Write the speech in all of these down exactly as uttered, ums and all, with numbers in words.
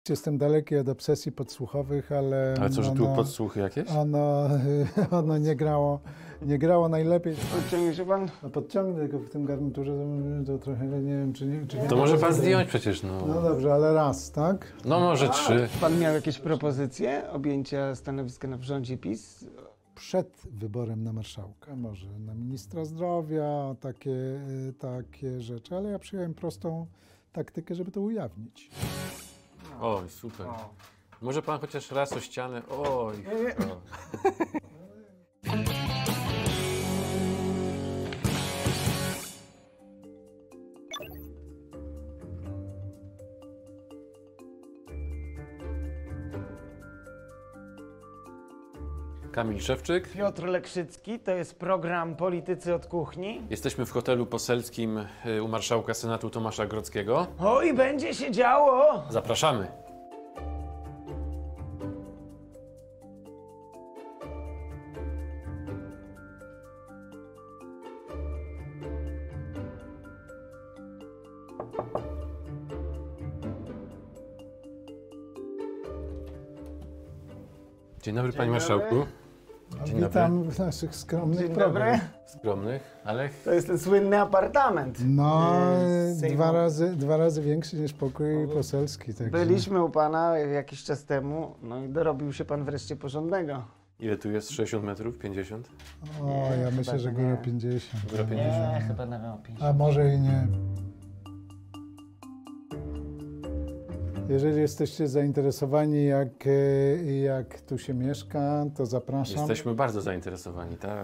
Jestem daleki od obsesji podsłuchowych, ale... Ale co, że ono, tu podsłuchy jakieś? Ono, ono nie grało, nie grało najlepiej. Podciągnie się pan? No podciągnę, tylko w tym garniturze to, to trochę nie wiem, czy nie... Czy nie To może pan zdjąć przecież, no. No dobrze, ale raz, tak? No może trzy. Pan miał jakieś propozycje objęcia stanowiska na w rządzie PiS? Przed wyborem na marszałka, może na ministra zdrowia, takie, takie rzeczy, ale ja przyjąłem prostą taktykę, żeby to ujawnić. Oj, super. Może pan chociaż raz o ścianę. Oj. O. Kamil Szewczyk. Piotr Lekrzycki, to jest program Politycy od Kuchni. Jesteśmy w hotelu poselskim u marszałka Senatu Tomasza Grodzkiego. O, i będzie się działo! Zapraszamy. Dzień dobry, panie marszałku. Dzień Witam dobry. w naszych skromnych Dzień programach. dobry. Skromnych, ale... To jest ten słynny apartament. No, Yy, z dwa Sejmu. razy, dwa razy większy niż pokój poselski. Także. Byliśmy u pana jakiś czas temu, no i dorobił się pan wreszcie porządnego. Ile tu jest? sześćdziesiąt metrów? pięćdziesiąt? O, Nie, ja chyba myślę, że to góra nie. pięćdziesiąt. Góra pięćdziesiąt. Nie, chyba nawet pięćdziesiąt. A może i nie. Jeżeli jesteście zainteresowani, jak, e, jak tu się mieszka, to zapraszam. Jesteśmy bardzo zainteresowani, tak.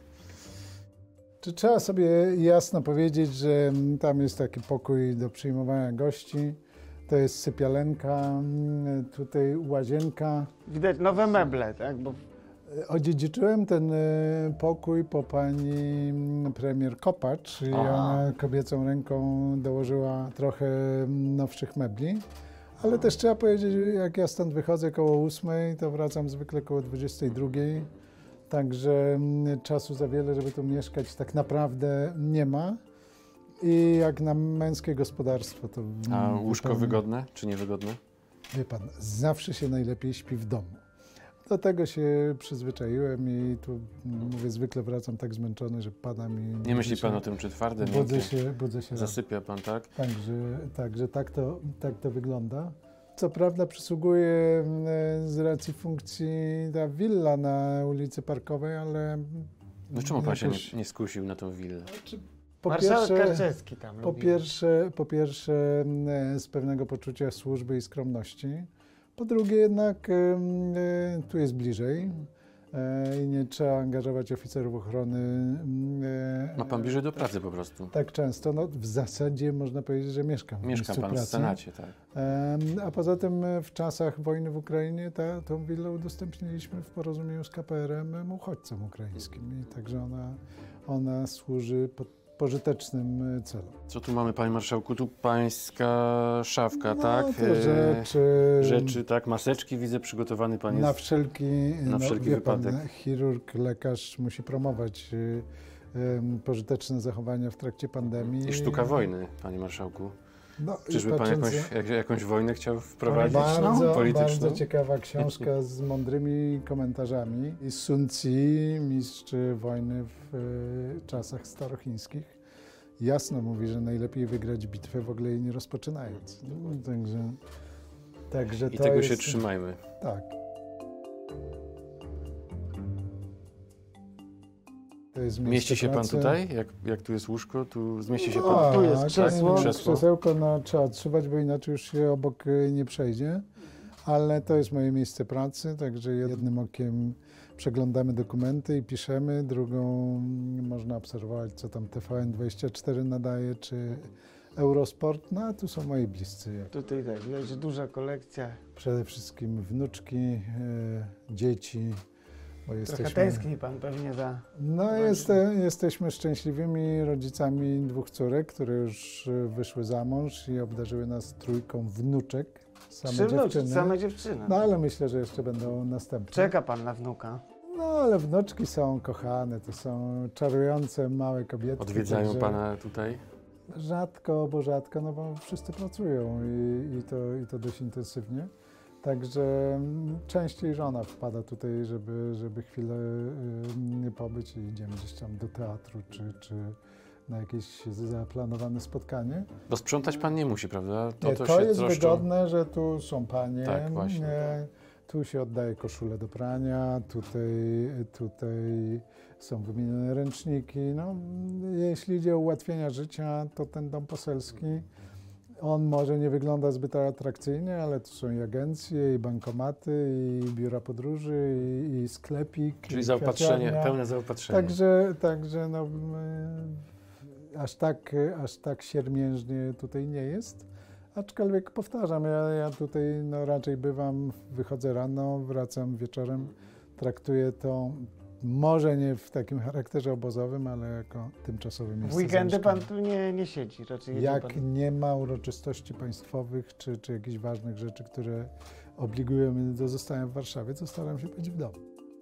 Czy trzeba sobie jasno powiedzieć, że tam jest taki pokój do przyjmowania gości, to jest sypialenka, tutaj łazienka. Widać nowe meble, tak? Bo Odziedziczyłem ten e, pokój po pani premier Kopacz i Aha. ona kobiecą ręką dołożyła trochę nowszych mebli. Ale też trzeba powiedzieć, jak ja stąd wychodzę koło ósmej, to wracam zwykle koło dwudziestej drugiej. Także mm, czasu za wiele, żeby tu mieszkać, tak naprawdę nie ma. I jak na męskie gospodarstwo to... A mm, łóżko to, wygodne czy niewygodne? Wie pan, zawsze się najlepiej śpi w domu. Do tego się przyzwyczaiłem i tu, mm, mówię, zwykle wracam tak zmęczony, że pada mi... Nie myśli pan o tym, czy twarde, Budzę miękkie? się, budzę się. Zasypia pan, tak? Także, także tak, to, tak to wygląda. Co prawda przysługuje mm, z racji funkcji ta willa na ulicy Parkowej, ale... No czemu pan się jakoś- nie, nie skusił na tą willę? Po marszałek pierwsze, Karczewski tam po lubi. pierwsze, po pierwsze mm, z pewnego poczucia służby i skromności. Po drugie jednak em, e, tu jest bliżej e, i nie trzeba angażować oficerów ochrony mm, e, Ma pan bliżej do pracy po prostu. tak często. No, w zasadzie można powiedzieć, że mieszkam w Mieszka miejscu pan w pracy. Senacie, tak. Em, A poza tym e, w czasach wojny w Ukrainie ta, tą willę udostępniliśmy w porozumieniu z K P R em uchodźcom ukraińskim i także ona, ona służy po, pożytecznym e, celom. Co tu mamy, panie marszałku? Tu pańska szafka, No, tak? to E, rzeczy, Rzeczy, tak? Maseczki widzę, przygotowany pan na jest. wszelki, na wszelki wie pan, wypadek. chirurg, lekarz musi promować y, y, pożyteczne zachowania w trakcie pandemii. I sztuka wojny, panie marszałku. No, i Czyżby pan patrząc- jakąś, jak, jakąś wojnę chciał wprowadzić? Bardzo, polityczną? bardzo ciekawa książka z mądrymi komentarzami. I Sun Tzu, mistrz wojny w y, czasach starochińskich, jasno mówi, że najlepiej wygrać bitwę w ogóle jej nie rozpoczynając. No, także, także I to tego jest, się trzymajmy. Tak. To jest miejsce Mieści się pan pracy. tutaj? Jak, jak tu jest łóżko, tu zmieści się pan? A, Tu jest tak, krzesło. Krzesło. Krzesełko no, trzeba odsuwać, bo inaczej już się obok y, nie przejdzie. Ale to jest moje miejsce pracy, także jednym okiem przeglądamy dokumenty i piszemy, drugą mm, można obserwować, co tam T V N dwadzieścia cztery nadaje, czy Eurosport. No a tu są moi bliscy. Tutaj tak, widać, że duża kolekcja. Przede wszystkim wnuczki, y, dzieci. Bo Trochę jesteśmy... tęskni pan pewnie za... No, jeste, jesteśmy szczęśliwymi rodzicami dwóch córek, które już y, wyszły za mąż i obdarzyły nas trójką wnuczek. Same Trzy wnuczki, dziewczyny. same dziewczyny. No ale myślę, że jeszcze będą następne. Czeka pan na wnuka. No ale wnuczki są kochane, to są czarujące małe kobiety. Odwiedzają także- pana tutaj? Rzadko, bo rzadko, no bo wszyscy pracują i, i, to, i to dość intensywnie. Także częściej żona wpada tutaj, żeby, żeby chwilę y, pobyć i idziemy gdzieś tam do teatru czy, czy na jakieś zaplanowane spotkanie. Bo sprzątać pan nie musi, prawda? To, to, to się jest troszczą... wygodne, że tu są panie. Tak, właśnie. E, tu się oddaje koszulę do prania, tutaj, tutaj są wymienione ręczniki. No, jeśli idzie o ułatwienia życia, to ten dom poselski, on może nie wygląda zbyt atrakcyjnie, ale tu są i agencje, i bankomaty, i biura podróży, i, i sklepik. Czyli i zaopatrzenie, kwiaciarnia. pełne zaopatrzenie. Także, także no, y, aż, tak, aż tak siermiężnie tutaj nie jest. Aczkolwiek powtarzam, ja, ja tutaj no, raczej bywam, wychodzę rano, wracam wieczorem, traktuję to może nie w takim charakterze obozowym, ale jako tymczasowe miejsce W weekendy pan zamieszkania. tu nie, nie siedzi, raczej jedzie Jak pan. nie ma uroczystości państwowych czy, czy jakichś ważnych rzeczy, które obligują mnie do zostania w Warszawie, to staram się być w domu.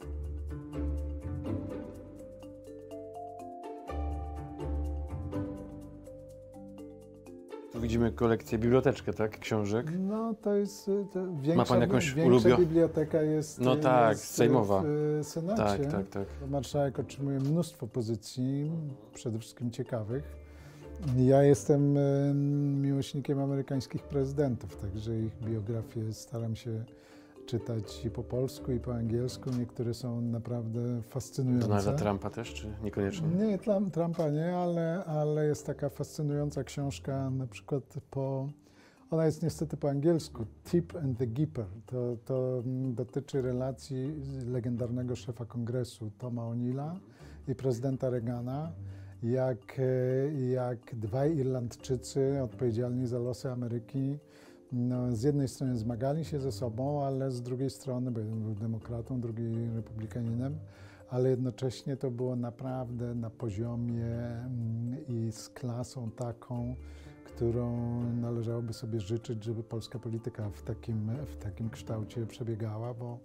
Tu widzimy kolekcję, biblioteczkę, tak? Książek. No to jest to większa, Ma pan jakąś większa ulubio- biblioteka jest, No tak, jest sejmowa. w Senacie. Tak, tak, tak. Marszałek otrzymuje mnóstwo pozycji, przede wszystkim ciekawych. Ja jestem e, miłośnikiem amerykańskich prezydentów, także ich biografie staram się czytać i po polsku, i po angielsku. Niektóre są naprawdę fascynujące. Donalda Trumpa też, czy niekoniecznie? Nie, Trump, Trumpa nie, ale, ale jest taka fascynująca książka, na przykład po... Ona jest niestety po angielsku, Tip and the Gipper. To, to dotyczy relacji legendarnego szefa kongresu Toma O'Neilla i prezydenta Reagana, jak, jak dwaj Irlandczycy odpowiedzialni za losy Ameryki no, z jednej strony zmagali się ze sobą, ale z drugiej strony, bo jeden był demokratą, drugi republikaninem, ale jednocześnie to było naprawdę na poziomie mm, i z klasą taką, którą należałoby sobie życzyć, żeby polska polityka w takim, w takim kształcie przebiegała, bo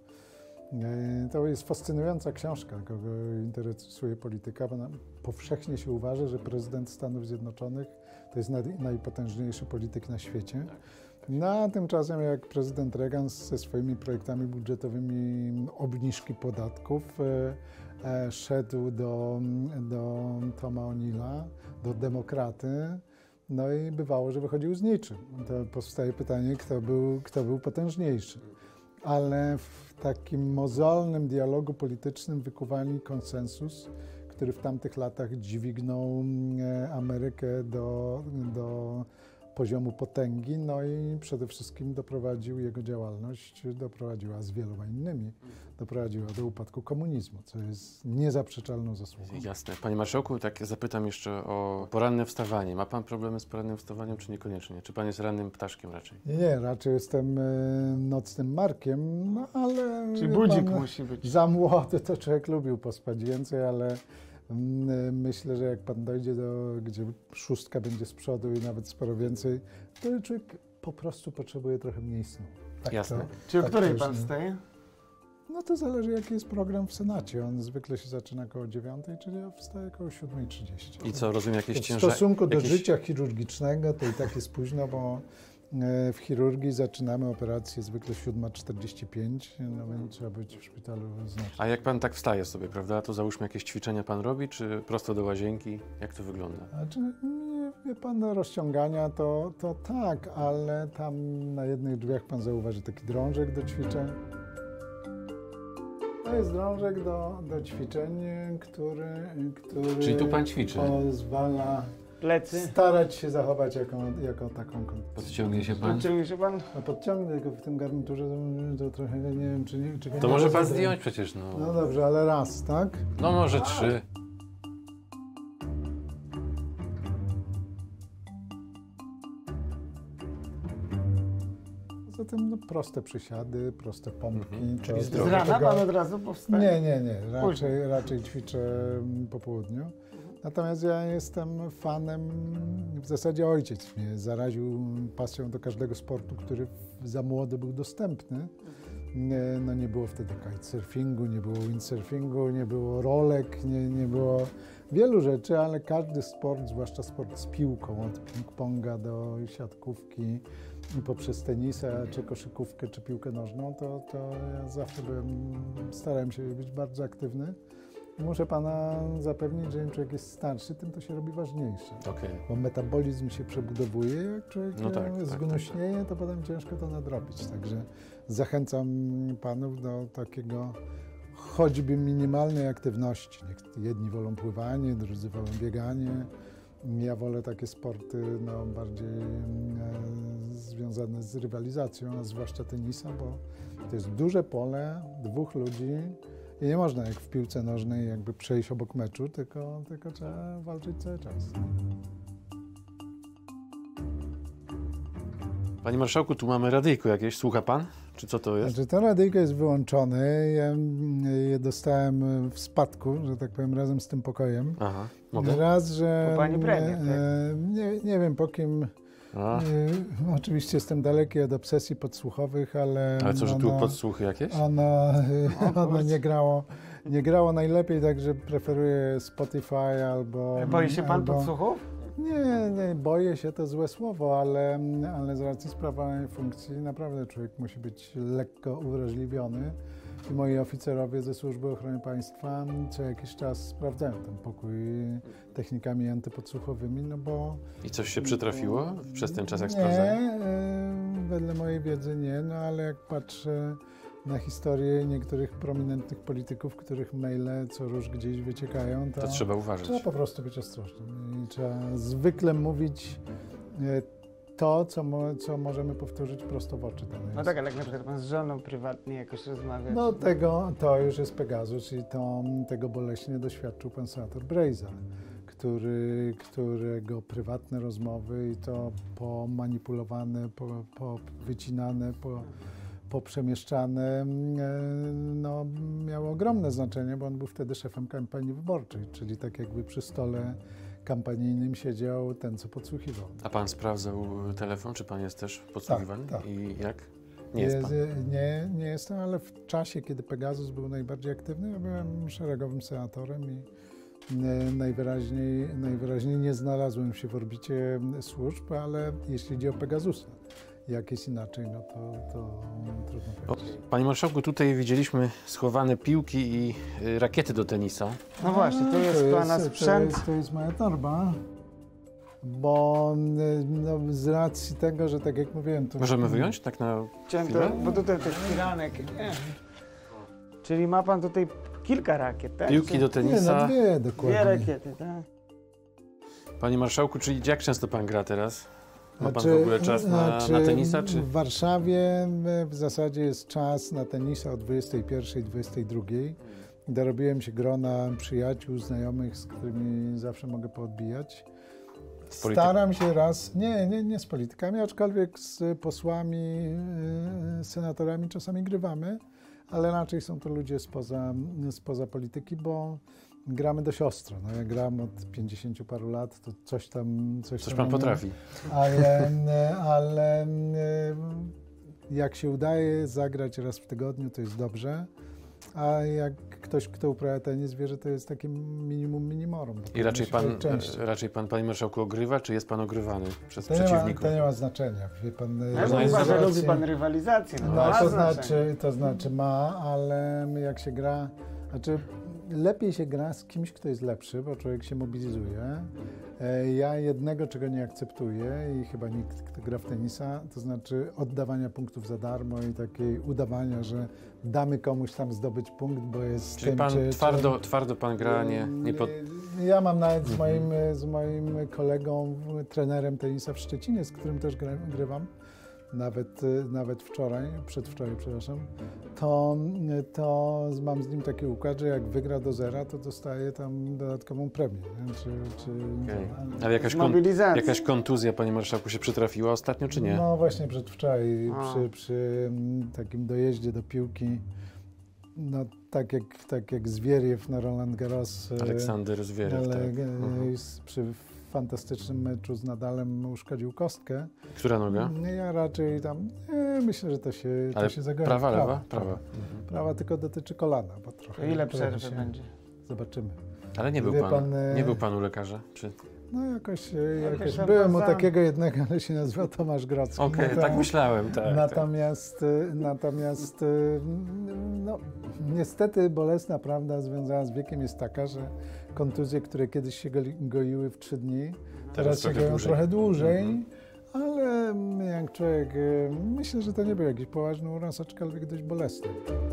e, to jest fascynująca książka, kogo interesuje polityka, bo na, powszechnie się uważa, że prezydent Stanów Zjednoczonych to jest naj, najpotężniejszy polityk na świecie. No a tymczasem jak prezydent Reagan ze swoimi projektami budżetowymi obniżki podatków e, e, szedł do, do Toma O'Neilla, do demokraty, no i bywało, że wychodził z niczym. To powstaje pytanie, kto był, kto był potężniejszy. Ale w takim mozolnym dialogu politycznym wykuwali konsensus, który w tamtych latach dźwignął Amerykę do, do poziomu potęgi, no i przede wszystkim doprowadził, jego działalność doprowadziła z wieloma innymi, doprowadziła do upadku komunizmu, co jest niezaprzeczalną zasługą. Jasne. Panie Marszałku, tak zapytam jeszcze o poranne wstawanie. Ma pan problemy z porannym wstawaniem, czy niekoniecznie? Czy pan jest rannym ptaszkiem raczej? Nie, nie, raczej jestem e, nocnym markiem, no ale... Czyli wie budzik pan, musi być. Za młody to człowiek lubił pospać więcej, ale mm, myślę, że jak pan dojdzie do, gdzie szóstka będzie z przodu i nawet sporo więcej, to człowiek po prostu potrzebuje trochę mniej snu. Tak Jasne. To, Czy o tak której to pan już- wstaje? No to zależy, jaki jest program w Senacie. On zwykle się zaczyna około dziewiątej, czyli ja wstaję około siódma trzydzieści. I co, rozumiem, jakieś W ciężar... stosunku do jakieś... życia chirurgicznego to i tak jest późno, bo e, w chirurgii zaczynamy operację zwykle siódma czterdzieści pięć, no więc trzeba być w szpitalu znacznie. A jak pan tak wstaje sobie, prawda, to załóżmy jakieś ćwiczenia pan robi, czy prosto do łazienki? Jak to wygląda? Znaczy, nie, wie pan, no, rozciągania to, to tak, ale tam na jednych drzwiach pan zauważy taki drążek do ćwiczeń. To jest drążek do, do ćwiczeń, który, który Czyli tu pan ćwiczy? pozwala Plecy? starać się zachować jako, jako taką kondycję. Podciągnie się pan? Podciągnie się pan? A podciągnę tylko w tym garniturze, to, to trochę nie wiem, czy nie... Czy go To nie może pan rozedrę. zdjąć przecież, no. No dobrze, ale raz, tak? No może trzy. Zatem no, proste przysiady, proste pompki. Mhm, to- czyli to- Z zdrowe. rana tego- pan od razu powstaje? Nie, nie, nie. Raczej, raczej ćwiczę mm, po południu. Natomiast ja jestem fanem, w zasadzie ojciec mnie zaraził pasją do każdego sportu, który za młody był dostępny. Nie, no nie było wtedy kitesurfingu, nie było windsurfingu, nie było rolek, nie, nie było wielu rzeczy, ale każdy sport, zwłaszcza sport z piłką, od ping-ponga do siatkówki i poprzez tenisa, czy koszykówkę, czy piłkę nożną, to, to ja zawsze byłem, starałem się być bardzo aktywny. I muszę pana zapewnić, że im człowiek jest starszy, tym to się robi ważniejsze. Okej. Bo metabolizm się przebudowuje, jak człowiek No tak, e, tak, zgnuśnieje, to potem ciężko to nadrobić. Także zachęcam panów do takiego choćby minimalnej aktywności. Niech jedni wolą pływanie, drudzy wolą bieganie. Ja wolę takie sporty no, bardziej e, związane z rywalizacją, a zwłaszcza tenisa, bo to jest duże pole, dwóch ludzi i nie można jak w piłce nożnej jakby przejść obok meczu, tylko, tylko trzeba walczyć cały czas. Panie marszałku, tu mamy radyjko jakieś. Słucha pan? Czy co to jest? Znaczy, to radyjko jest wyłączone. Ja je dostałem w spadku, że tak powiem, razem z tym pokojem. Aha, mogę? Raz, że... Po pani premie, e, tak? nie, nie wiem po kim. A, E, oczywiście jestem daleki od obsesji podsłuchowych, ale... ale co, że tu ono- podsłuchy jakieś? Ono, ono nie grało, nie grało najlepiej, także preferuję Spotify albo... Boi się pan albo, podsłuchów? Nie, nie, boję się, to złe słowo, ale, ale z racji sprawowania funkcji naprawdę człowiek musi być lekko uwrażliwiony. I moi oficerowie ze Służby Ochrony Państwa co jakiś czas sprawdzają ten pokój technikami antypodsłuchowymi, no bo... I coś się przytrafiło przez ten czas, jak nie, sprawdzałem? e, wedle mojej wiedzy nie, no ale jak patrzę na historię niektórych prominentnych polityków, których maile co róż gdzieś wyciekają, to, To trzeba uważać. trzeba po prostu być ostrożnym i trzeba zwykle mówić e, to, co, mo, co możemy powtórzyć prosto w oczy danej No tak, ale jak na przykład pan z żoną prywatnie jakoś rozmawia. No czy- tego, to już jest Pegasus i to, tego boleśnie doświadczył pan senator Brejza, który, którego prywatne rozmowy i to pomanipulowane, po, po wycinane, po, poprzemieszczane, e, no, miało ogromne znaczenie, bo on był wtedy szefem kampanii wyborczej, czyli tak jakby przy stole kampanijnym siedział ten, co podsłuchiwał. A pan sprawdzał telefon? Czy pan jest też podsłuchiwany? tak. I jak? Nie jest pan. Nie, nie jestem, ale w czasie, kiedy Pegasus był najbardziej aktywny, ja byłem szeregowym senatorem i e, najwyraźniej, najwyraźniej nie znalazłem się w orbicie służb, ale jeśli chodzi o Pegasusa, jak jest inaczej, no to, to trudno O, powiedzieć. panie marszałku, tutaj widzieliśmy schowane piłki i y, rakiety do tenisa. No właśnie, to jest pana sprzęt. To jest, to jest moja torba, bo no, z racji tego, że tak jak mówiłem... To Możemy wyjąć tak na Chciałem chwilę? to, bo tutaj też firanek. Nie. Czyli ma pan tutaj kilka rakiet, tak? Piłki Czy- do Nie, tenisa. no dwie Dwie dokładnie. rakiety, tak? Panie marszałku, czyli jak często pan gra teraz? Ma pan Znaczy- w ogóle czas na, znaczy na tenisa, czy? W Warszawie w zasadzie jest czas na tenisa o dwudziestej pierwszej, dwudziestej drugiej. Dorobiłem się grona przyjaciół, znajomych, z którymi zawsze mogę poodbijać. Z polityk- Staram się raz, nie, nie, nie z politykami, aczkolwiek z posłami, yy, senatorami czasami grywamy, ale raczej są to ludzie spoza, spoza polityki, bo gramy dość ostro. No, ja gram od pięćdziesięciu paru lat, to coś tam... Coś, Coś tam pan umiem. potrafi. Ale, ale jak się udaje zagrać raz w tygodniu, to jest dobrze. A jak ktoś, kto uprawia tenis, wie, że to jest takie minimum minimorum. bo I raczej musi pan, grać częściej. raczej pan, panie marszałku, ogrywa, czy jest pan ogrywany przez To nie, ma, przeciwników? to nie ma znaczenia. Wie pan, Ja Można jest chyba, że zobaczyć. lubi pan rywalizację. No, No, ma to znaczenie. znaczy, to znaczy ma, ale jak się gra, znaczy lepiej się gra z kimś, kto jest lepszy, bo człowiek się mobilizuje. E, Ja jednego, czego nie akceptuję i chyba nikt, kto gra w tenisa, to znaczy oddawania punktów za darmo i takiej udawania, że damy komuś tam zdobyć punkt, bo jest Czyli tym, pan czy, twardo, twardo pan gra, nie, nie pod... Ja mam nawet z moim, z moim kolegą, trenerem tenisa w Szczecinie, z którym też gra- grywam, nawet, nawet wczoraj, przedwczoraj, przepraszam, to, to mam z nim taki układ, że jak wygra do zera, to dostaje tam dodatkową premię. Nie? Czy, czy, Okej. Ale jakaś, Z kon, mobilizacji. jakaś kontuzja, panie marszałku, się przytrafiła ostatnio, czy nie? No właśnie przedwczoraj A. przy, przy mm, takim dojeździe do piłki, no tak jak, tak jak Zwieriew na Roland Garros. e, Aleksander Zwieriew, ale tak. e, Mhm. s- przy fantastycznym meczu z Nadalem uszkodził kostkę. Która noga? Ja raczej tam, nie, myślę, że to się, to Ale się zagoi. prawa, lewa? Prawa. Prawa. Prawa tylko dotyczy kolana, bo trochę... To ile trochę przerwy się- będzie? Zobaczymy. Ale nie był Wie pan, pan, e, nie był pan u lekarza? Czy... No jakoś, wiesz, jakoś on byłem u za- takiego jednego, ale się nazywa Tomasz Grodzki. Okej, Natomiast- tak myślałem, tak. tak. Natomiast, y, natomiast y, no, niestety bolesna prawda związana z wiekiem jest taka, że kontuzje, które kiedyś się goli- goiły w trzy dni, teraz się trochę goją dłużej. trochę dłużej, Mhm. ale jak człowiek, y, myślę, że to nie był jakiś poważny uraz, aczkolwiek dość bolesny.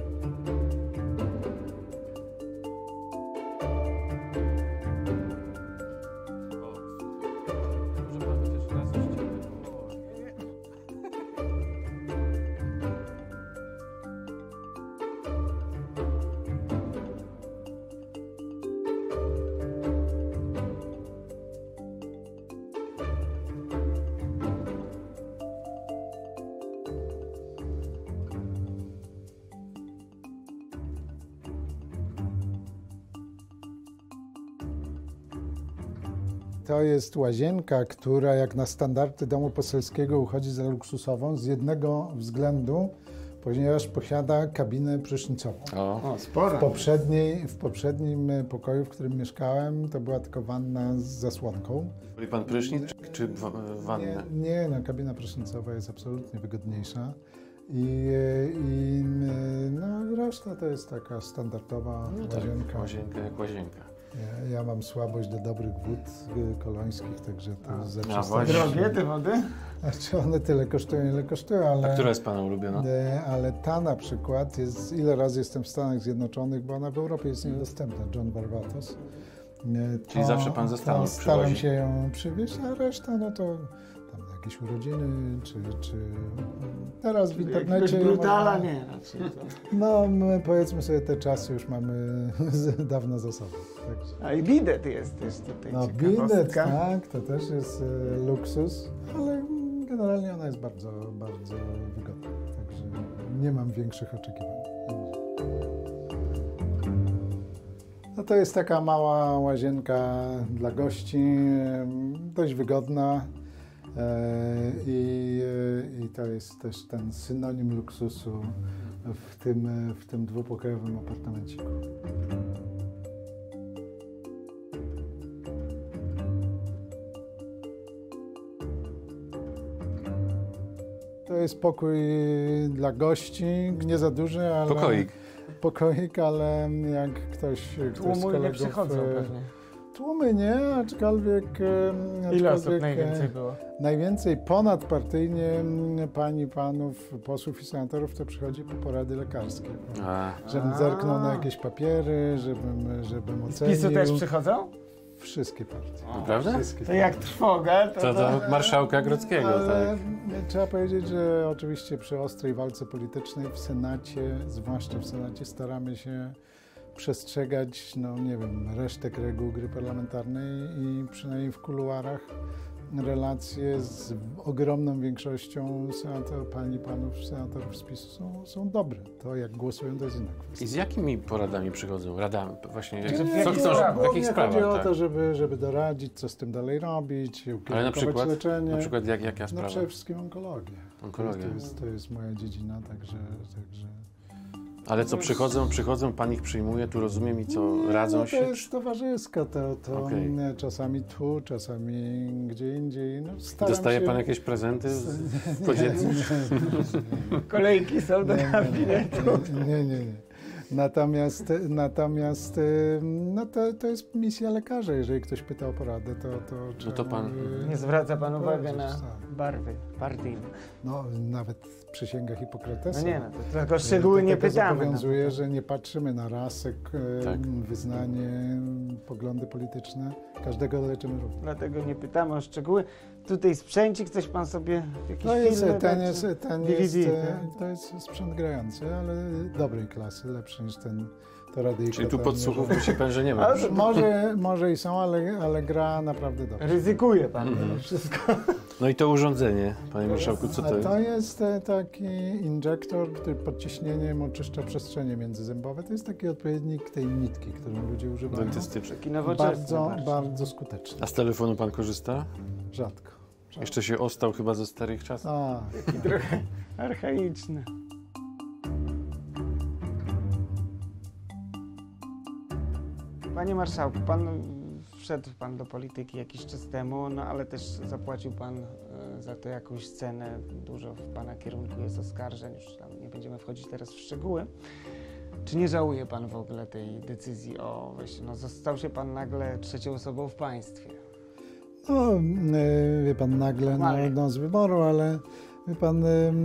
To jest łazienka, która jak na standardy domu poselskiego uchodzi za luksusową z jednego względu, ponieważ posiada kabinę prysznicową. O, O, sporo. W, poprzedniej, w poprzednim pokoju, w którym mieszkałem, to była tylko wanna z zasłonką. Robi pan prysznic czy, czy wa- wannę? Nie, nie no, kabina prysznicowa jest absolutnie wygodniejsza. I, i no, reszta to jest taka standardowa No tak, łazienka. łazienka jak łazienka. Ja, ja mam słabość do dobrych wód y, kolońskich, także to A. jest zawsze A, staram właśnie. się- Drogie te wody? Znaczy one tyle kosztują, ile kosztują, ale, A która jest pana ulubiona? e, ale ta na przykład jest, ile razy jestem w Stanach Zjednoczonych, bo ona w Europie jest niedostępna, John Barbatos. E, Czyli zawsze pan ze Stanów to staram przywozi? się ją przywieźć, a reszta no to tam jakieś urodziny, czy, czy teraz w internecie... Jakiegoś brutala można- nie raczej. To. No my powiedzmy sobie, te czasy już mamy z- dawno za sobą. Także. A i bidet jest też tutaj No ciekawostka. bidet, tak, to też jest e, luksus, ale generalnie ona jest bardzo, bardzo wygodna, także nie mam większych oczekiwań. No to jest taka mała łazienka dla gości, em, dość wygodna e, i, e, i to jest też ten synonim luksusu w tym, e, w tym dwupokojowym apartamenciku. To jest pokój dla gości, nie za duży, ale... Pokoik. Pokoik, ale jak ktoś, ktoś z Tłumu nie kolegów... przychodzą e, pewnie. Tłumy nie, aczkolwiek... e, Ile osób aczkolwiek, najwięcej e, było? Najwięcej ponadpartyjnie m, pań i panów, posłów i senatorów to przychodzi po porady lekarskie. A, Żebym A. zerknął na jakieś papiery, żebym, żebym Z ocenił. PiSu też przychodzą? Wszystkie partie. Naprawdę? Wszystkie To jak trwoga, to... to do marszałka Grodzkiego, Ale tak. trzeba powiedzieć, że oczywiście przy ostrej walce politycznej w Senacie, zwłaszcza w Senacie, staramy się przestrzegać, no nie wiem, resztek reguł gry parlamentarnej i przynajmniej w kuluarach relacje z ogromną większością senator, pań i panów senatorów z PiSu są, są dobre. To jak głosują, to jest inna kwestia. I z jakimi poradami przychodzą? Radami? Właśnie, Nie, co nie, chcą, nie, w nie, jakich Głównie chodzi sprawach? o Tak. to, żeby, żeby doradzić, co z tym dalej robić, Ale na ukierunkować przykład, leczenie. na przykład jak, jaka No sprawa? przede wszystkim onkologia. Onkologia. To jest, to jest moja dziedzina, także... także... Ale co, przychodzą, przychodzą, pan ich przyjmuje, tu rozumiem i co, Nie, radzą no się? to jest towarzysko, to, to Okej. mm, czasami tu, czasami gdzie indziej. No, staram Dostaje się... pan jakieś prezenty z, w Nie, podzięce? Kolejki są do nie, nie, gabinetu. nie, nie, nie, nie. Natomiast, natomiast y, no to, to jest misja lekarza. Jeżeli ktoś pyta o poradę, to, to trzeba... to pan- y, Nie zwraca pan uwagi powiedzieć, na tak. barwy partyjne. No, nawet przysięga Hipokratesa. No nie, no to tylko szczegóły nie Dlatego pytamy. zobowiązuje, no. że nie patrzymy na rasę, k- Tak. wyznanie, poglądy polityczne. Każdego leczymy równo. Dlatego nie pytamy o szczegóły. Tutaj sprzęcik, coś pan sobie, jakieś No jest, filmy, ten tak, jest, czy ten D V D, jest, e, tak? to jest sprzęt grający, ale dobrej klasy, lepszy niż ten to radyjko. Czyli tu tam, podsłuchów nie, musi pan, że nie ma. Ale że- może, może i są, ale, ale gra naprawdę dobrze. Ryzykuje pan Mhm. mimo wszystko. No i to urządzenie, panie marszałku, co to A jest? to jest e, taki injektor, który pod ciśnieniem oczyszcza przestrzenie międzyzębowe. To jest taki odpowiednik tej nitki, którą ludzie używają. Dentystyczny. Taki nowoczesny Bardzo, bardziej. bardzo skuteczny. A z telefonu pan korzysta? Rzadko. Rzadko. Jeszcze się ostał chyba ze starych czasów. A, Taki trochę archaiczny. Panie marszałku, pan wszedł pan do polityki jakiś czas temu, no ale też zapłacił pan e, za to jakąś cenę. Dużo w pana kierunku jest oskarżeń, już tam nie będziemy wchodzić teraz w szczegóły. Czy nie żałuje pan w ogóle tej decyzji o wejściu? No, stał się pan nagle trzecią osobą w państwie. no, e, wie pan, nagle, no, Normalnie. no z wyboru, ale wie pan, e, e,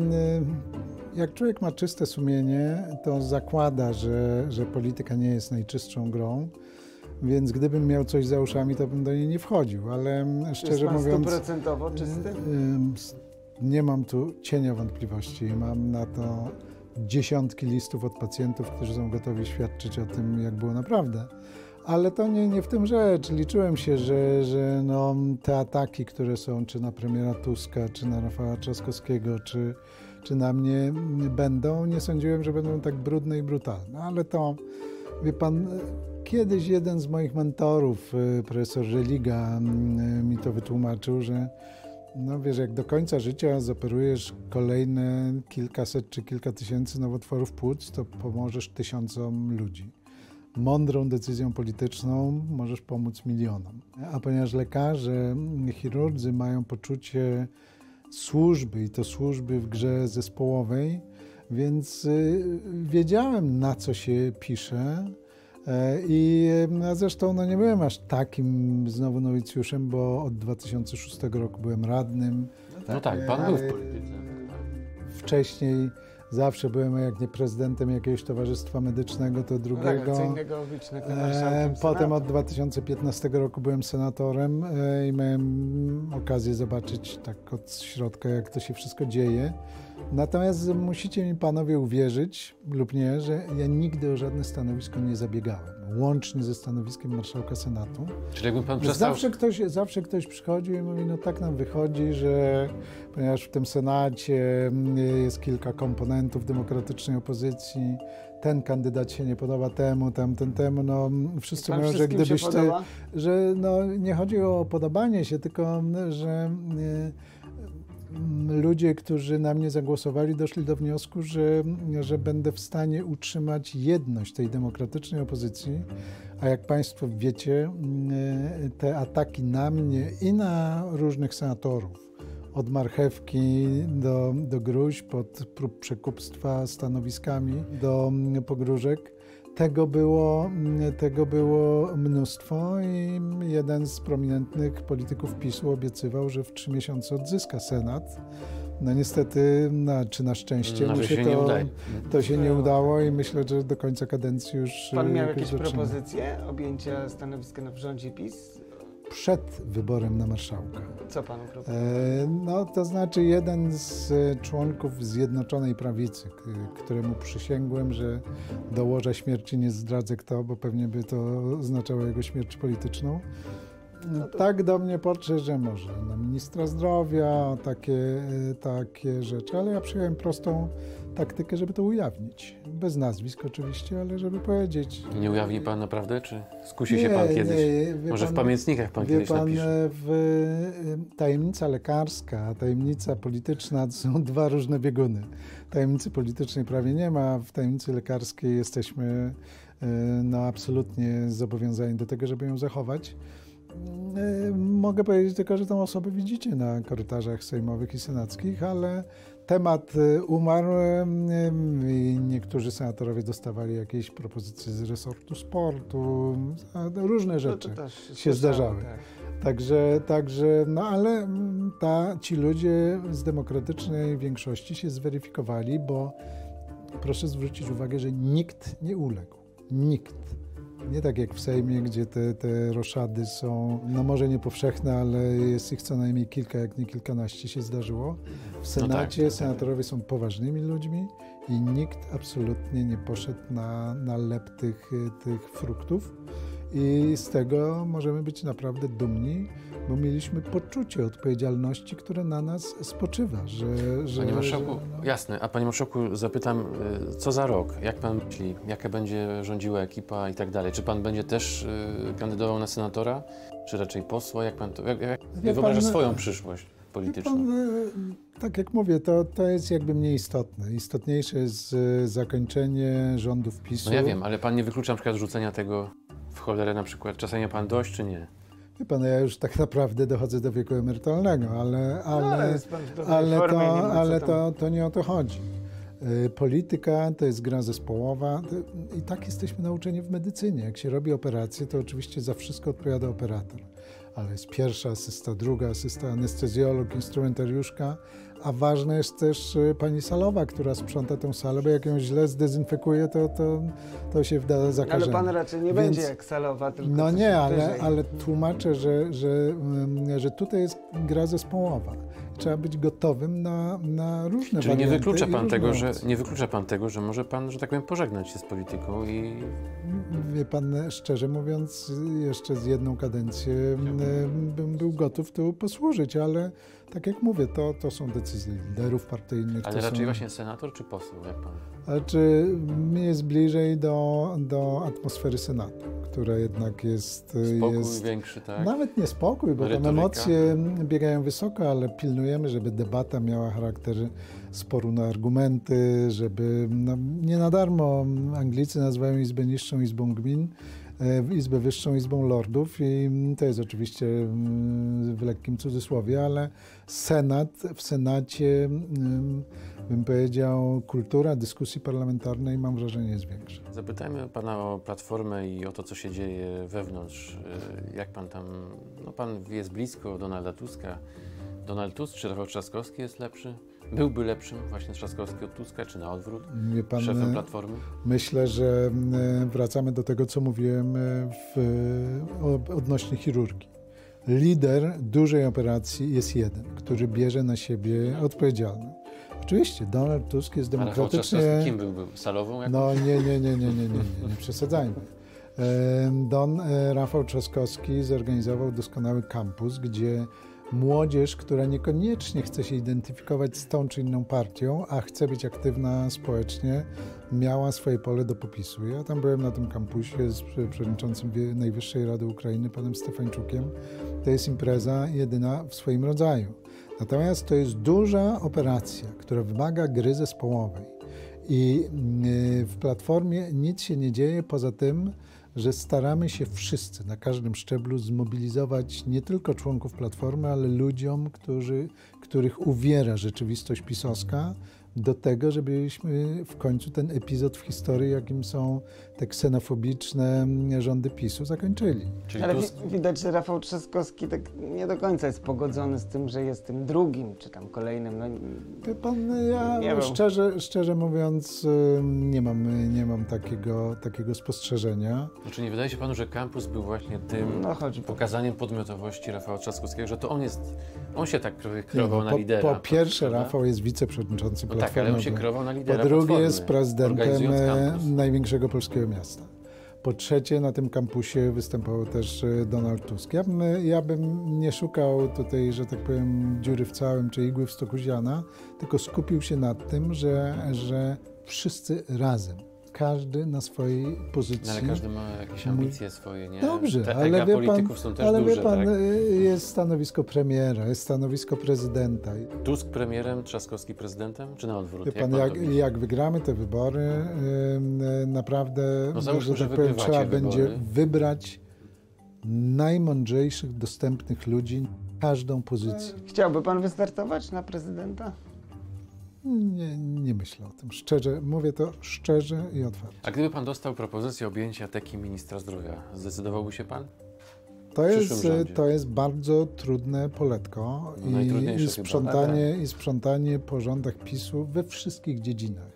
jak człowiek ma czyste sumienie, to zakłada, że, że polityka nie jest najczystszą grą. Więc gdybym miał coś za uszami, to bym do niej nie wchodził, ale szczerze jest pan mówiąc, stuprocentowo czysty? ym, s- nie mam tu cienia wątpliwości. Mam na to dziesiątki listów od pacjentów, którzy są gotowi świadczyć o tym, jak było naprawdę. Ale to nie, nie w tym rzecz. Liczyłem się, że, że no, te ataki, które są czy na premiera Tuska, czy na Rafała Trzaskowskiego, czy, czy na mnie będą, nie sądziłem, że będą tak brudne i brutalne. Ale to, wie pan, kiedyś jeden z moich mentorów, y, profesor Religa, y, mi to wytłumaczył, że no wiesz, jak do końca życia zoperujesz kolejne kilkaset czy kilka tysięcy nowotworów płuc, to pomożesz tysiącom ludzi. Mądrą decyzją polityczną możesz pomóc milionom. A ponieważ lekarze, chirurdzy mają poczucie służby i to służby w grze zespołowej, więc y, wiedziałem, na co się pisze. E, I a zresztą no, nie byłem aż takim znowu nowicjuszem, bo od dwa tysiące szóstego roku byłem radnym. No tak, pan był w polityce. Wcześniej zawsze byłem, jak nie prezydentem jakiegoś towarzystwa medycznego, to No tak, drugiego. co innego być na tym E, marszałkiem Potem Senatu. od dwa tysiące piętnastego roku byłem senatorem e, i miałem okazję zobaczyć tak od środka, jak to się wszystko dzieje. Natomiast musicie mi panowie uwierzyć lub nie, że ja nigdy o żadne stanowisko nie zabiegałem, łącznie ze stanowiskiem marszałka Senatu. Czyli jakby pan przestał... Zawsze ktoś, zawsze ktoś przychodził i mówi, no tak nam wychodzi, że ponieważ w tym Senacie jest kilka komponentów demokratycznej opozycji, ten kandydat się nie podoba temu, tamten temu, no wszyscy Pan mówią, że wszystkim gdybyś się ty, podoba? że no nie chodzi o podobanie się, tylko że y, ludzie, którzy na mnie zagłosowali, doszli do wniosku, że, że będę w stanie utrzymać jedność tej demokratycznej opozycji, a jak państwo wiecie, y, te ataki na mnie i na różnych senatorów, od marchewki do, do gruźb, od prób przekupstwa stanowiskami do pogróżek. Tego było, tego było mnóstwo i jeden z prominentnych polityków PiSu obiecywał, że w trzy miesiące odzyska Senat. No niestety, na, czy na szczęście, No, mu że się się to, nie udaje. to się nie udało i myślę, że do końca kadencji już Pan miał jakoś jakieś zaczyna. propozycje objęcia stanowiska w rządzie PiS? Przed wyborem na marszałka. Co panu proponował? E, No, to znaczy jeden z e, członków Zjednoczonej Prawicy, k- któremu przysięgłem, że do łoża śmierci nie zdradzę kto, bo pewnie by to oznaczało jego śmierć polityczną. Tak do mnie podszedł, że może na ministra zdrowia, o takie, e, takie rzeczy, ale ja przyjąłem prostą taktykę, żeby to ujawnić. Bez nazwisk oczywiście, ale żeby powiedzieć. Nie ujawni pan naprawdę, czy skusi się pan kiedyś? nie, wie Może w pan- pamiętnikach pan Wie kiedyś pan, napisze. w, y, tajemnica lekarska, a tajemnica polityczna to są dwa różne bieguny. Tajemnicy politycznej prawie nie ma, w tajemnicy lekarskiej jesteśmy y, no, absolutnie zobowiązani do tego, żeby ją zachować. Y, Mogę powiedzieć tylko, że tą osobę widzicie na korytarzach sejmowych i senackich, ale temat y, umarł y, i niektórzy senatorowie dostawali jakieś propozycje z resortu sportu, a różne rzeczy. No to też się słyszałem, zdarzały. tak. Także, także, no ale mm, ta, ci ludzie z demokratycznej większości się zweryfikowali, bo proszę zwrócić uwagę, że nikt nie uległ. Nikt. Nie tak jak w Sejmie, gdzie te, te roszady są, no może nie powszechne, ale jest ich co najmniej kilka, jak nie kilkanaście się zdarzyło. W Senacie tak, tak. senatorowie są poważnymi ludźmi i nikt absolutnie nie poszedł na, na lep tych, tych fruktów. I z tego możemy być naprawdę dumni, bo mieliśmy poczucie odpowiedzialności, które na nas spoczywa. Że, że, Panie Marszałku, że, no. jasne, a Panie Marszałku zapytam, y, co za rok? Jak Pan myśli, jaka będzie rządziła ekipa i tak dalej? Czy Pan będzie też y, kandydował na senatora, czy raczej posła? Jak Pan to, jak, jak Wie wyobraża pan, swoją przyszłość Wie polityczną? pan, e, tak jak mówię, to, to jest jakby mniej istotne. Istotniejsze jest e, zakończenie rządów PiSu. No ja wiem, ale Pan nie wyklucza na przykład rzucenia tego w cholerę na przykład. Czasami ma Pan dość, czy nie? Wie pan, ja już tak naprawdę dochodzę do wieku emerytalnego, ale, ale, No, ale jest pan w dobrej ale, formie, to, nie ma co ale tam- to, to nie o to chodzi. E, Polityka to jest gra zespołowa to- i tak jesteśmy nauczeni w medycynie. Jak się robi operację, to oczywiście za wszystko odpowiada operator. Ale jest pierwsza asysta, druga asysta, anestezjolog, instrumentariuszka, a ważna jest też e, pani salowa, która sprząta tę salę, bo jak ją źle zdezynfekuje, to, to, to się wda zakażenie. Ale pan raczej nie Więc- będzie jak salowa, tylko No coś nie, ale, wyżej. ale tłumaczę, że, że, mm, że tutaj jest gra zespołowa. Trzeba być gotowym na, na różne Czyli nie warianty wyklucza i Pan różne tego, że opcje. nie wyklucza Pan tego, że może Pan, że tak powiem, pożegnać się z polityką i Wie pan, szczerze mówiąc, jeszcze z jedną kadencję mm, bym był gotów tu posłużyć, ale tak jak mówię, to, to są decyzje liderów partyjnych. ale to raczej są, właśnie senator czy poseł, jak Pan? Ale czy mi jest bliżej do, do atmosfery Senatu, która jednak jest... Spokój jest większy, tak? Nawet nie spokój, bo tam Merytoryka. emocje biegają wysoko, ale pilnujemy, żeby debata miała charakter sporu na argumenty, żeby... No, nie na darmo Anglicy nazywają Izbę Niższą Izbą Gmin, e, Izbę Wyższą Izbą Lordów i to jest oczywiście mm, w lekkim cudzysłowie, ale Senat, w Senacie mm, bym powiedział kultura dyskusji parlamentarnej mam wrażenie jest większa. Zapytajmy Pana o Platformę i o to, co się dzieje wewnątrz. Y, Jak Pan tam... No Pan jest blisko Donalda Tuska. Donald Tusk czy Rafał Trzaskowski jest lepszy? Byłby lepszym właśnie Trzaskowski od Tuska, czy na odwrót? Wie pan, Szefem Platformy? myślę, że e, wracamy do tego, co mówiłem e, w, o, odnośnie chirurgii. Lider dużej operacji jest jeden, który bierze na siebie odpowiedzialność. Oczywiście Donald Tusk jest A Rafał demokratycznie... Trzaskowski kim byłby? Salową? Jak... No nie, nie, nie, nie, nie, nie, nie, nie przesadzajmy. E, Don e, Rafał Trzaskowski zorganizował doskonały kampus, gdzie młodzież, która niekoniecznie chce się identyfikować z tą czy inną partią, a chce być aktywna społecznie, miała swoje pole do popisu. Ja tam byłem na tym kampusie z przewodniczącym Wie- Najwyższej Rady Ukrainy, panem Stefańczukiem. To jest impreza jedyna w swoim rodzaju. Natomiast to jest duża operacja, która wymaga gry zespołowej. I y, w Platformie nic się nie dzieje poza tym, że staramy się wszyscy na każdym szczeblu zmobilizować nie tylko członków Platformy, ale ludziom, którzy, których uwiera rzeczywistość pisowska, do tego, żebyśmy w końcu ten epizod w historii, jakim są te ksenofobiczne rządy PiSu, zakończyli. Czyli Ale Tusk... wi- widać, że Rafał Trzaskowski tak nie do końca jest pogodzony z tym, że jest tym drugim, czy tam kolejnym. No, Wie pan, ja Nie wiem. szczerze, szczerze mówiąc y, nie mam, nie mam takiego, takiego spostrzeżenia. Znaczy nie wydaje się Panu, że kampus był właśnie tym no chodzi. pokazaniem podmiotowości Rafała Trzaskowskiego, że to on jest, on się tak trochę Nie, kreował no, na po, lidera. po pierwsze, prawda? Rafał jest wiceprzewodniczącym No tak, Platformy. ale on się kreował na lidera Po drugie Platformy, jest prezydentem organizując e, kampus. największego polskiego miasta. Po trzecie, na tym kampusie występował też e, Donald Tusk. Ja bym, ja bym nie szukał tutaj, że tak powiem, dziury w całym czy igły w stoku ziana, tylko skupił się na tym, że, że wszyscy razem, każdy na swojej pozycji. No, ale każdy ma jakieś ambicje swoje, nie? Dobrze, Te ale ega wie pan, polityków są też ale duże, wie pan, tak? y, jest stanowisko premiera, jest stanowisko prezydenta. Tusk premierem, Trzaskowski prezydentem, czy na odwrót? Wie Jak pan, pan jak, to widzi? jak wygramy te wybory, y, y, naprawdę, No załóżmy, że że tak powiem, wygrywacie trzeba wybory. będzie wybrać najmądrzejszych, dostępnych ludzi, każdą pozycję. Chciałby pan wystartować na prezydenta? Nie, nie myślę o tym. Szczerze, mówię to szczerze i otwarcie. A gdyby pan dostał propozycję objęcia teki ministra zdrowia, zdecydowałby się pan? To przyszłym jest, rządzie. to jest bardzo trudne poletko No, i, najtrudniejsze i, chyba. sprzątanie, i sprzątanie po rządach PiSu we wszystkich dziedzinach.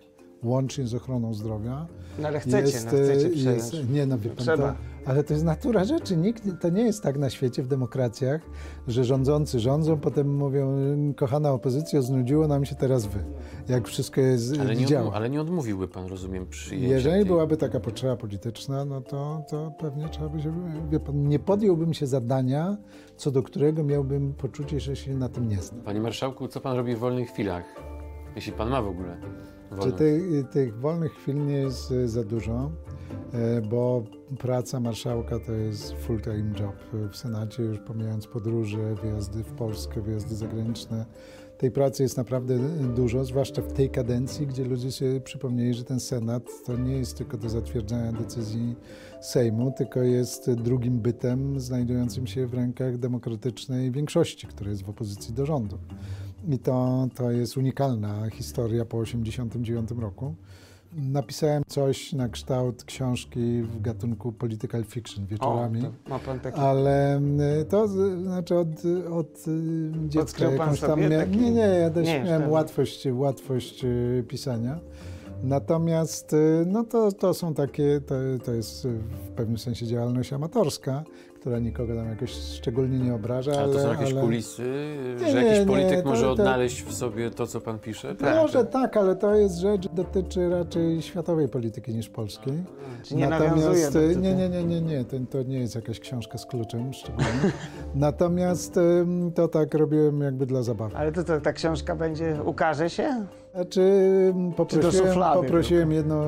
łącznie z ochroną zdrowia. No ale chcecie, jest, no chcecie przejąć. jest, nie no, wie pan, Trzeba. to, ale to jest natura rzeczy. Nikt, to nie jest tak na świecie, w demokracjach, że rządzący rządzą, potem mówią, kochana opozycja, znudziło nam się teraz wy. Jak wszystko jest Ale nie, działa. odmów, ale nie odmówiłby pan, rozumiem, przyjęcia Jeżeli tej... byłaby taka potrzeba polityczna, no to, to pewnie trzeba by się, wie pan, nie podjąłbym się zadania, co do którego miałbym poczucie, że się na tym nie znam. Panie marszałku, co pan robi w wolnych chwilach? Jeśli pan ma w ogóle Czy wolność. tych, tych wolnych chwil nie jest e, za dużo, e, bo praca marszałka to jest full-time job w Senacie, już pomijając podróże, wyjazdy w Polskę, wyjazdy zagraniczne. Tej pracy jest naprawdę dużo, zwłaszcza w tej kadencji, gdzie ludzie sobie przypomnieli, że ten Senat to nie jest tylko do zatwierdzania decyzji Sejmu, tylko jest drugim bytem znajdującym się w rękach demokratycznej większości, która jest w opozycji do rządu. I to, to jest unikalna historia po osiemdziesiątym dziewiątym roku. Napisałem coś na kształt książki w gatunku political fiction wieczorami. O, to ma pan taki... Ale to znaczy od, od dziecka Odkrył pan jakąś tam sobie miałem, taki- nie, nie, ja też Nie, miałem już łatwość, łatwość y, pisania. Natomiast y, no to, to są takie, to, to jest w pewnym sensie działalność amatorska, która nikogo tam jakoś szczególnie nie obraża. Ale to są jakieś ale... kulisy, Nie, że nie, jakiś nie, polityk to- może to- odnaleźć w sobie to, co pan pisze? Tak. Może tak, ale to jest rzecz, dotyczy raczej światowej polityki niż polskiej. Czy nie nawiązuje Natomiast do y, tego? nie, nie, nie, nie, nie. To, to nie jest jakaś książka z kluczem szczególnie. Natomiast ym, to tak robiłem jakby dla zabawy. Ale to, to ta książka będzie, ukaże się? Znaczy ym, do poprosiłem, szuflady poprosiłem jedną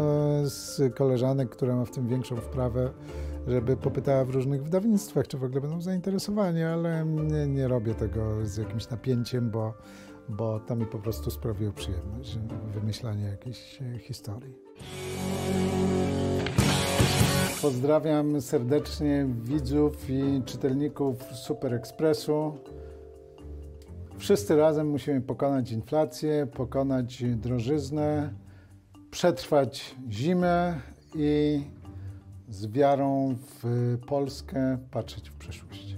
z koleżanek, która ma w tym większą wprawę, żeby popytała w różnych wydawnictwach, czy w ogóle będą zainteresowani, ale nie, nie robię tego z jakimś napięciem, bo, bo to mi po prostu sprawiło przyjemność, wymyślanie jakiejś e, historii. Pozdrawiam serdecznie widzów i czytelników Super Expressu. Wszyscy razem musimy pokonać inflację, pokonać drożyznę, przetrwać zimę i z wiarą w Polskę patrzeć w przyszłość.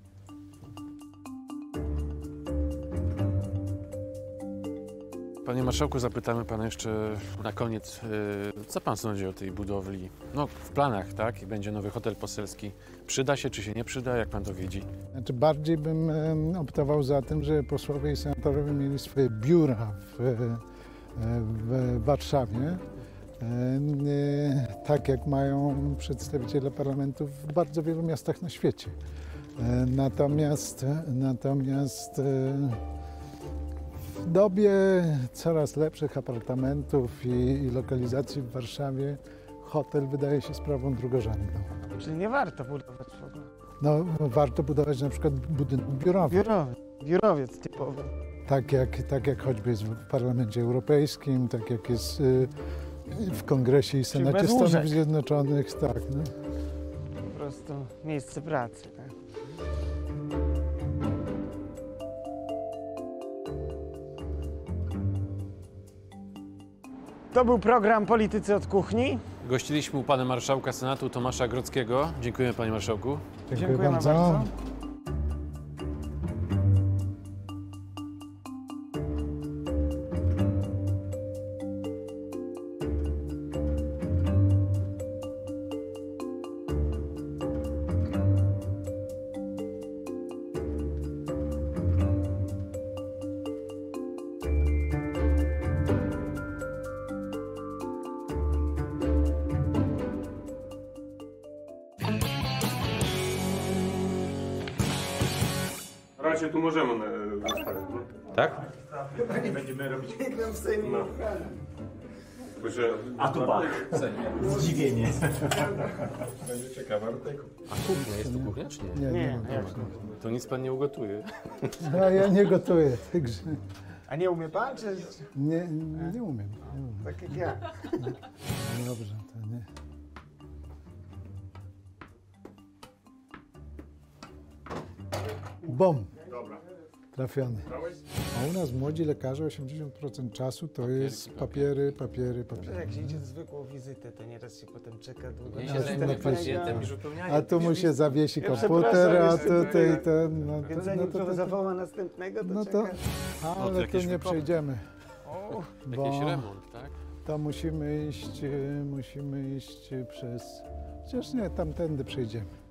Panie marszałku, zapytamy pana jeszcze na koniec, y, co pan sądzi o tej budowli? No, w planach, tak? I będzie nowy hotel poselski. Przyda się, czy się nie przyda? Jak pan to widzi? Znaczy bardziej bym em, optował za tym, że posłowie i senatorowie mieli swoje biura w, e, w Warszawie, Em, e, tak jak mają przedstawiciele parlamentu w bardzo wielu miastach na świecie. E, Natomiast, natomiast e, w dobie coraz lepszych apartamentów i, i lokalizacji w Warszawie hotel wydaje się sprawą drugorzędną. Czyli nie warto budować w ogóle. No, warto budować na przykład budynek biurowy, Biurowiec, biurowiec typowy. tak jak, tak jak choćby jest w Parlamencie Europejskim, tak jak jest y, w Kongresie i Senacie bez Stanów łóżek. Zjednoczonych, tak. No. Po prostu miejsce pracy. Tak? To był program Politycy od Kuchni. Gościliśmy u pana marszałka Senatu Tomasza Grodzkiego. Dziękujemy, panie marszałku. Dziękujemy bardzo. Raczej tu możemy e, zostawić, nie? Tak? No. Że A tu bach. Zdziwienie. będzie ciekawe. A kuchnia, jest tu kuchnia, czy nie? Nie, nie, Nie, nie. jak to? To nic pan nie ugotuje. No, ja nie gotuję, także A nie umie pan, czy nie, nie umiem. Nie umiem. tak jak ja? Dobrze, to nie. Bom! Trafiony. A u nas młodzi lekarze osiemdziesiąt procent czasu to jest papiery, papiery, To papiery. jak się idzie zwykłą wizytę, to nieraz się potem czeka długo. Nie na się zajmuje następnego. pacjentem niż upełnianiem. A tu mu się zawiesi Ja komputer, przepraszam, a jeszcze tutaj to- ten... No Więc to, zanim no to, to to, zawoła następnego, to no to, czeka. ale tu jakieś nie wykopy. przejdziemy, O, bo Jakiś remont, tak? to musimy iść, e, musimy iść przez... Chociaż nie, tamtędy przejdziemy.